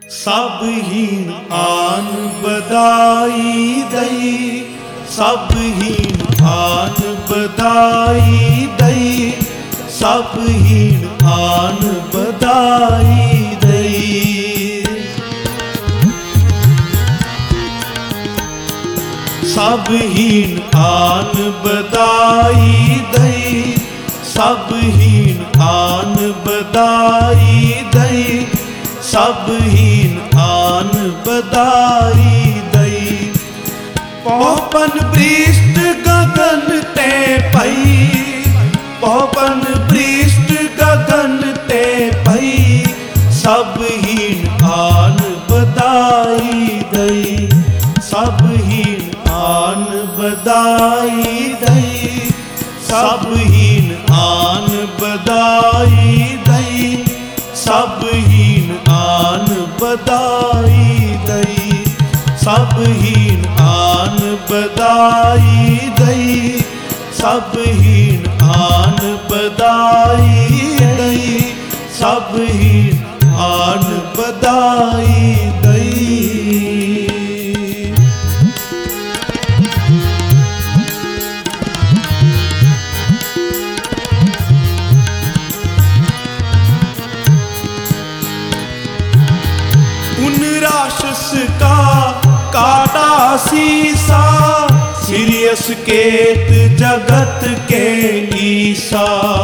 सब हीन आन बधाई दई, सब हीन आन बधाई दई, सब हीन आन बधाई दई। सब हीन आन बधाई दई, सब हीन आन बधाई दई, सब हीन आन बधाई दई। पौपन पृष्ठ गगन ते पई, पौपन पृष्ठ गगन ते पई, सब हीन आन बधाई दई, सब हीन आन बधाई दई, सब हीन आन बधाई दई, सब हीन आन बधाई दई, सब हीन आन बधाई दई, सब हीन आन बधाई दई, सब हीन आन बधाई दई। उन राक्षस का काटा सीसा, सीरियस केत जगत के ईसा।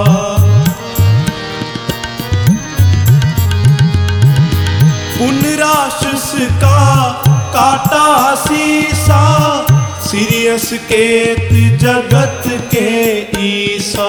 उन राक्षस का काटा सीसा, सीरियस केत जगत के ईसा।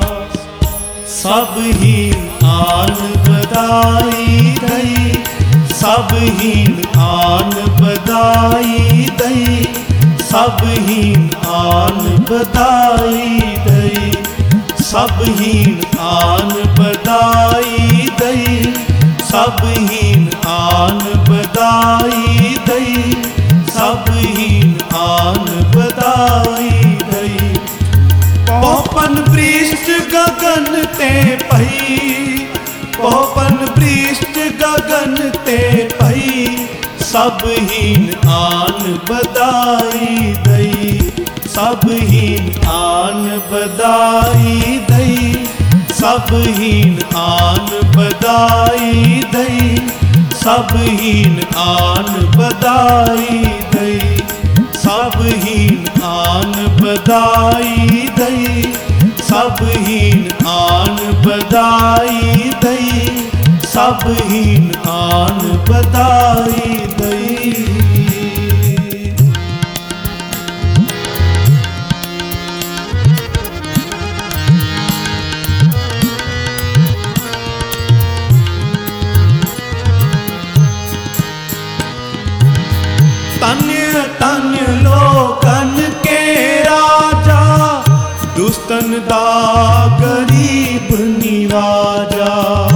सब हीन आन बधाई दई, सब हीन आन बधाई दई, सब हीन आन बधाई दई, सब हीन आन बधाई दई, सब हीन आन बधाई दई, सब हीन आन बधाई दई। पौपन पृष्ठ गगन ते पई, पौपन पृष्ठ गगन ते पई, सब हीन आन बधाई दई, सब हीन आन बधाई दई, सब हीन आन बधाई दई, सब हीन आन बधाई दई, सब हीन आन बधाई दई, सब हीन आन बधाई दई, सब हीन आन बधाई दई। तन्य तन्य लोकन के राजा, दुष्टन दा गरीब निवाजा।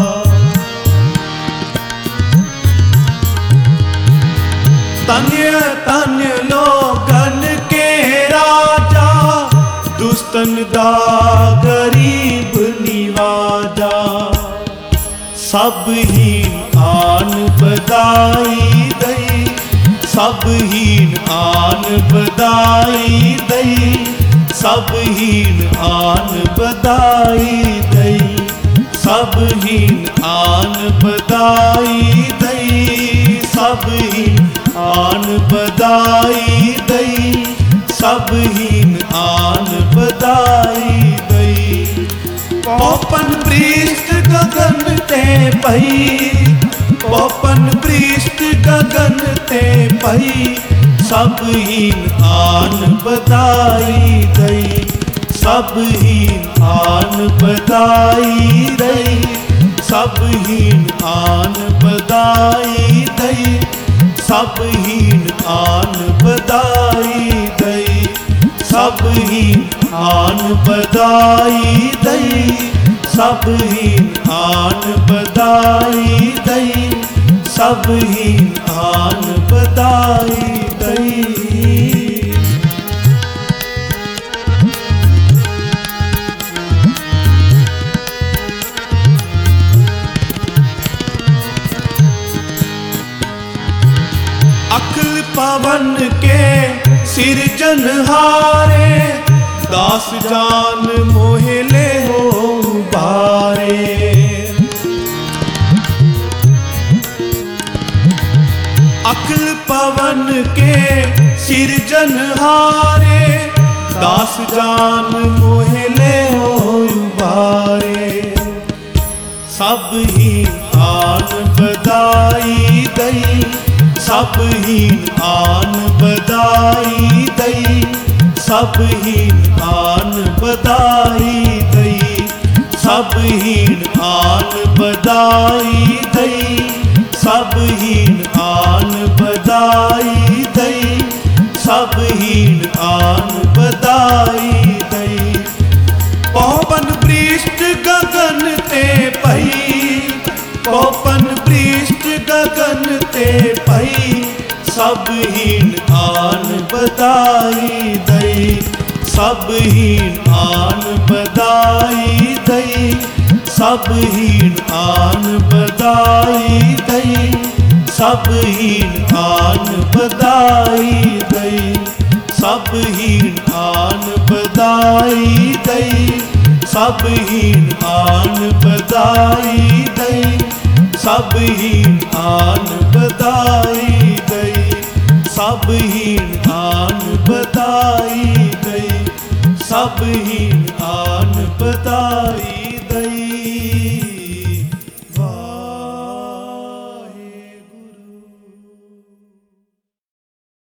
तन्य तन्य लोकन के राजा, दुष्टन दा गरीब निवाजा। सब हीन आन बधाई दई, सब हीन आन बधाई दई, सब हीन आन बधाई दई, सब हीन आन बधाई दई, सब हीन आन बधाई दई, सब हीन आन बधाई दई। पौपन पृष्ठ गगन ते पई, पौपन पृष्ठ गगन ते पई, सब हीन आन बधाई दई, सब हीन आन बधाई दई, सब हीन आन बधाई दई, सब हीन आन बधाई दई, सब हीन आन बधाई दई, सब हीन आन बधाई दई, सब हीन आन बधाई दई। पवन के सिरजनहारे, दास जान मोहे ले हो बारे। अखिल पवन के सिरजनहारे, दास जान मोहे ले हो बारे। सब ही आन बधाई दई, सब ही आन बधाई दई, सब ही आन बधाई दई, सब ही आन बधाई दई, सब ही आन बधाई दई, सब ही आन बधाई दई। पवन पृष्ठ गगन ते पई, पवन पृष्ठ गगन ते पई, सब ही आन बधाई दई, सब ही आन बधाई दई, सब ही आन बधाई दई, सब ही आन बधाई दई, सब ही आन बधाई दई, सब ही आन बधाई दई, सब ही आन बधाई दई, सब ही आन बधाई दई, सब ही आन बधाई दई।